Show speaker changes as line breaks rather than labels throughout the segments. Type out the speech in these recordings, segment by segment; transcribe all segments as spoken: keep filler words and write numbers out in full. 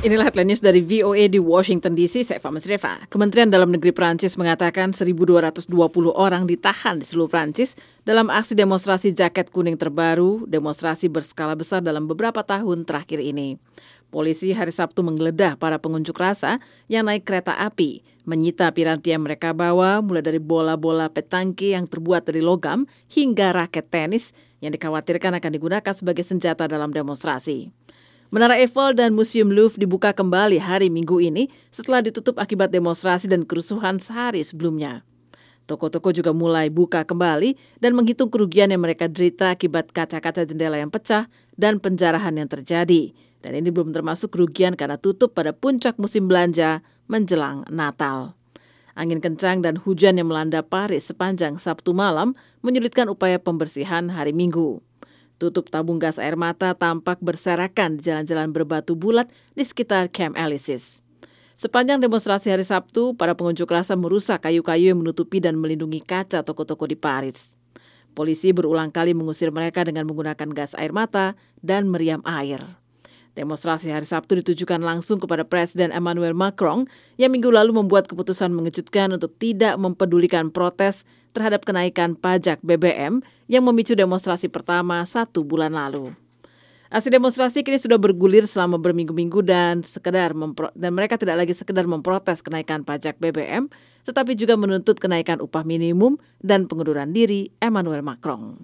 Inilah headline news dari V O A di Washington D C, saya Fama Sreva. Kementerian Dalam Negeri Prancis mengatakan seribu dua ratus dua puluh orang ditahan di seluruh Prancis dalam aksi demonstrasi jaket kuning terbaru, demonstrasi berskala besar dalam beberapa tahun terakhir ini. Polisi hari Sabtu menggeledah para pengunjuk rasa yang naik kereta api, menyita piranti yang mereka bawa mulai dari bola-bola petanque yang terbuat dari logam hingga raket tenis yang dikhawatirkan akan digunakan sebagai senjata dalam demonstrasi. Menara Eiffel dan Museum Louvre dibuka kembali hari Minggu ini setelah ditutup akibat demonstrasi dan kerusuhan sehari sebelumnya. Toko-toko juga mulai buka kembali dan menghitung kerugian yang mereka derita akibat kaca-kaca jendela yang pecah dan penjarahan yang terjadi. Dan ini belum termasuk kerugian karena tutup pada puncak musim belanja menjelang Natal. Angin kencang dan hujan yang melanda Paris sepanjang Sabtu malam menyulitkan upaya pembersihan hari Minggu. Tutup tabung gas air mata tampak berserakan di jalan-jalan berbatu bulat di sekitar Camp Elysees. Sepanjang demonstrasi hari Sabtu, para pengunjuk rasa merusak kayu-kayu yang menutupi dan melindungi kaca toko-toko di Paris. Polisi berulang kali mengusir mereka dengan menggunakan gas air mata dan meriam air. Demonstrasi hari Sabtu ditujukan langsung kepada Presiden Emmanuel Macron yang minggu lalu membuat keputusan mengejutkan untuk tidak mempedulikan protes terhadap kenaikan pajak B B M yang memicu demonstrasi pertama satu bulan lalu. Aksi demonstrasi kini sudah bergulir selama berminggu-minggu dan sekedar mempro- dan mereka tidak lagi sekedar memprotes kenaikan pajak B B M, tetapi juga menuntut kenaikan upah minimum dan pengunduran diri Emmanuel Macron.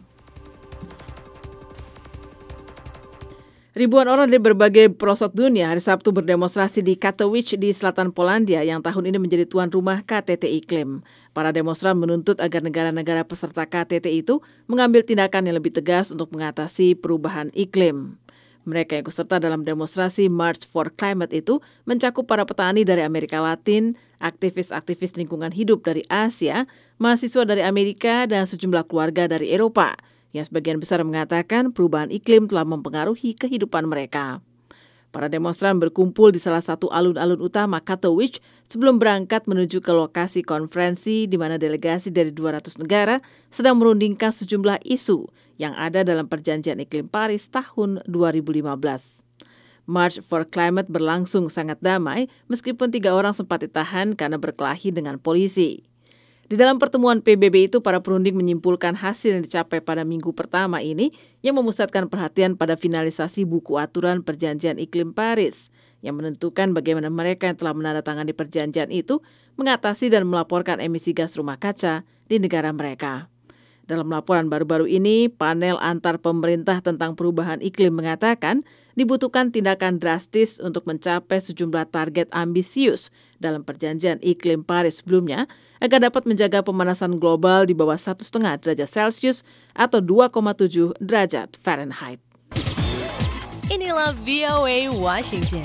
Ribuan orang dari berbagai pelosok dunia hari Sabtu berdemonstrasi di Katowice di selatan Polandia yang tahun ini menjadi tuan rumah K T T Iklim. Para demonstran menuntut agar negara-negara peserta K T T itu mengambil tindakan yang lebih tegas untuk mengatasi perubahan iklim. Mereka yang ikut serta dalam demonstrasi March for Climate itu mencakup para petani dari Amerika Latin, aktivis-aktivis lingkungan hidup dari Asia, mahasiswa dari Amerika, dan sejumlah keluarga dari Eropa, yang sebagian besar mengatakan perubahan iklim telah mempengaruhi kehidupan mereka. Para demonstran berkumpul di salah satu alun-alun utama Katowice sebelum berangkat menuju ke lokasi konferensi di mana delegasi dari dua ratus negara sedang merundingkan sejumlah isu yang ada dalam Perjanjian Iklim Paris tahun dua ribu lima belas. March for Climate berlangsung sangat damai meskipun tiga orang sempat ditahan karena berkelahi dengan polisi. Di dalam pertemuan P B B itu, para perunding menyimpulkan hasil yang dicapai pada minggu pertama ini yang memusatkan perhatian pada finalisasi buku aturan Perjanjian Iklim Paris yang menentukan bagaimana mereka yang telah menandatangani perjanjian itu mengatasi dan melaporkan emisi gas rumah kaca di negara mereka. Dalam laporan baru-baru ini, panel antar pemerintah tentang perubahan iklim mengatakan dibutuhkan tindakan drastis untuk mencapai sejumlah target ambisius dalam Perjanjian Iklim Paris sebelumnya agar dapat menjaga pemanasan global di bawah satu koma lima derajat Celcius atau dua koma tujuh derajat Fahrenheit.
Inilah V O A Washington.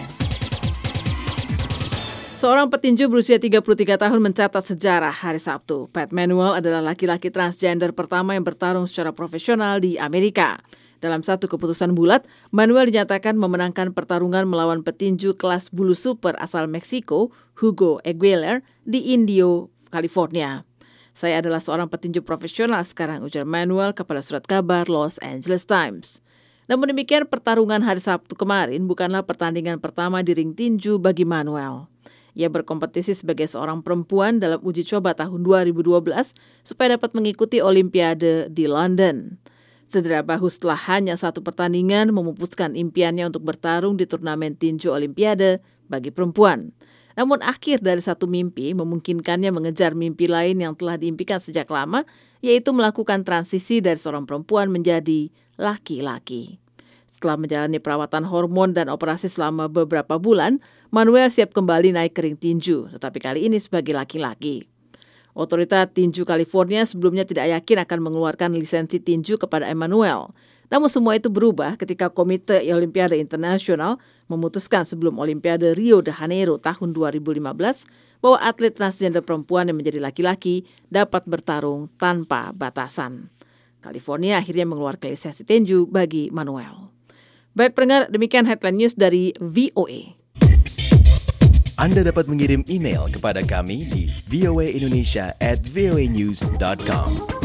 Seorang petinju berusia tiga puluh tiga tahun mencatat sejarah hari Sabtu. Pat Manuel adalah laki-laki transgender pertama yang bertarung secara profesional di Amerika. Dalam satu keputusan bulat, Manuel dinyatakan memenangkan pertarungan melawan petinju kelas bulu super asal Meksiko, Hugo Aguilar, di Indio, California. Saya adalah seorang petinju profesional sekarang, ujar Manuel kepada surat kabar Los Angeles Times. Namun demikian, pertarungan hari Sabtu kemarin bukanlah pertandingan pertama di ring tinju bagi Manuel. Ia berkompetisi sebagai seorang perempuan dalam uji coba tahun dua ribu dua belas supaya dapat mengikuti Olimpiade di London. Cedera bahu setelah hanya satu pertandingan memupuskan impiannya untuk bertarung di turnamen tinju Olimpiade bagi perempuan. Namun akhir dari satu mimpi memungkinkannya mengejar mimpi lain yang telah diimpikan sejak lama, yaitu melakukan transisi dari seorang perempuan menjadi laki-laki. Setelah menjalani perawatan hormon dan operasi selama beberapa bulan, Manuel siap kembali naik ke ring tinju, tetapi kali ini sebagai laki-laki. Otoritas Tinju California sebelumnya tidak yakin akan mengeluarkan lisensi tinju kepada Emmanuel. Namun semua itu berubah ketika Komite Olimpiade Internasional memutuskan sebelum Olimpiade Rio de Janeiro tahun dua ribu lima belas bahwa atlet transgender perempuan yang menjadi laki-laki dapat bertarung tanpa batasan. California akhirnya mengeluarkan lisensi tinju bagi Manuel. Baik pendengar, demikian headline news dari V O A.
Anda dapat mengirim email kepada kami di voaindonesia at voanews dot com.